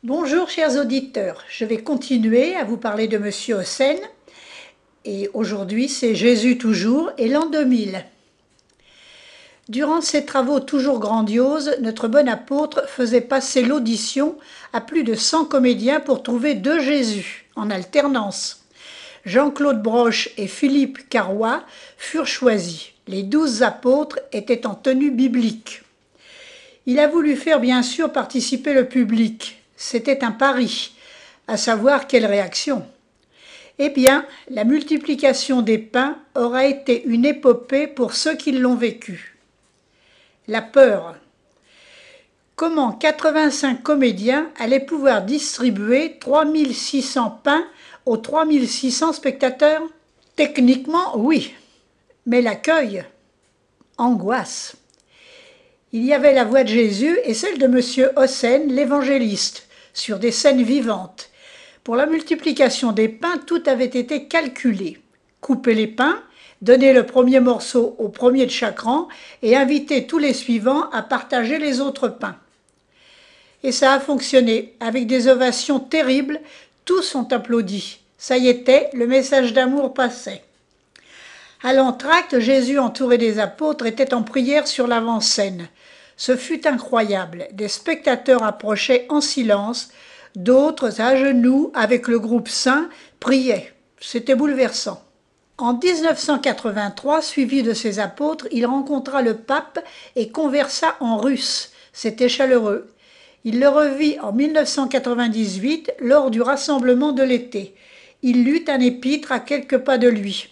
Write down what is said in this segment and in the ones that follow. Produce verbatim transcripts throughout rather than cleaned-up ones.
Bonjour chers auditeurs, je vais continuer à vous parler de Monsieur Hossein et aujourd'hui c'est Jésus toujours et l'an deux mille. Durant ses travaux toujours grandioses, notre bon apôtre faisait passer l'audition à plus de cent comédiens pour trouver deux Jésus en alternance. Jean-Claude Broche et Philippe Carrois furent choisis. Les douze apôtres étaient en tenue biblique. Il a voulu faire bien sûr participer le public. C'était un pari, à savoir quelle réaction. Eh bien, la multiplication des pains aura été une épopée pour ceux qui l'ont vécu. La peur. Comment quatre-vingt-cinq comédiens allaient pouvoir distribuer trois mille six cents pains aux trois mille six cents spectateurs? Techniquement, oui, mais l'accueil, angoisse. Il y avait la voix de Jésus et celle de Monsieur Hossein, l'évangéliste, sur des scènes vivantes. Pour la multiplication des pains, tout avait été calculé. Couper les pains, donner le premier morceau au premier de chaque rang et inviter tous les suivants à partager les autres pains. Et ça a fonctionné, avec des ovations terribles, tous ont applaudi. Ça y était, le message d'amour passait. À l'entracte, Jésus, entouré des apôtres, était en prière sur l'avant-scène. Ce fut incroyable. Des spectateurs approchaient en silence, d'autres à genoux avec le groupe saint priaient. C'était bouleversant. En mille neuf cent quatre-vingt-trois, suivi de ses apôtres, il rencontra le pape et conversa en russe. C'était chaleureux. Il le revit en mille neuf cent quatre-vingt-dix-huit lors du rassemblement de l'été. Il lut un épître à quelques pas de lui.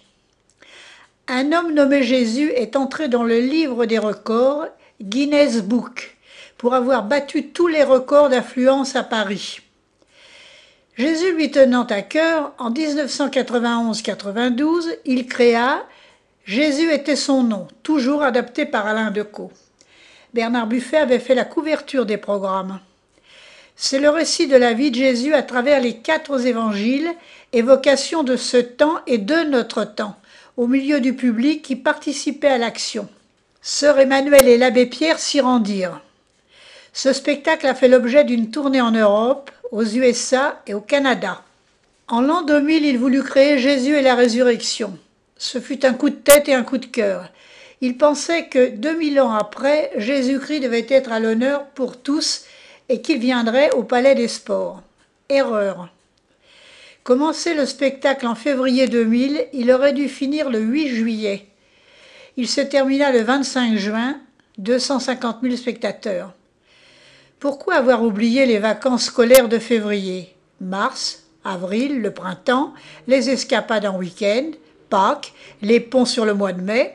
Un homme nommé Jésus est entré dans le livre des records, Guinness Book, pour avoir battu tous les records d'affluence à Paris. Jésus lui tenant à cœur, en mille neuf cent quatre-vingt-onze quatre-vingt-douze, il créa « Jésus était son nom », toujours adapté par Alain Decaux. Bernard Buffet avait fait la couverture des programmes. C'est le récit de la vie de Jésus à travers les quatre évangiles, évocation de ce temps et de notre temps, au milieu du public qui participait à l'action. Sœur Emmanuel et l'abbé Pierre s'y rendirent. Ce spectacle a fait l'objet d'une tournée en Europe, aux U S A et au Canada. En l'an deux mille, il voulut créer Jésus et la résurrection. Ce fut un coup de tête et un coup de cœur. Il pensait que deux mille ans après, Jésus-Christ devait être à l'honneur pour tous et qu'il viendrait au Palais des Sports. Erreur. Commencé le spectacle en février deux mille, il aurait dû finir le huit juillet. Il se termina le vingt-cinq juin, deux cent cinquante mille spectateurs. Pourquoi avoir oublié les vacances scolaires de février? Mars, avril, le printemps, les escapades en week-end, Pâques, les ponts sur le mois de mai.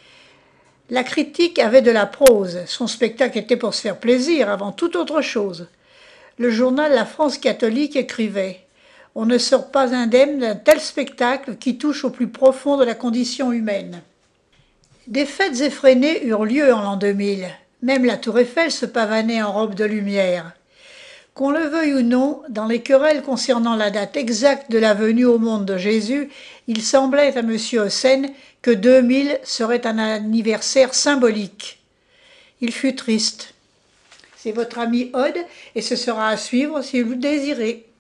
La critique avait de la prose, son spectacle était pour se faire plaisir avant toute autre chose. Le journal La France catholique écrivait « On ne sort pas indemne d'un tel spectacle qui touche au plus profond de la condition humaine ». Des fêtes effrénées eurent lieu en l'an deux mille. Même la Tour Eiffel se pavanait en robe de lumière. Qu'on le veuille ou non, dans les querelles concernant la date exacte de la venue au monde de Jésus, il semblait à M. Hossein que deux mille serait un anniversaire symbolique. Il fut triste. C'est votre ami Aude et ce sera à suivre si vous le désirez.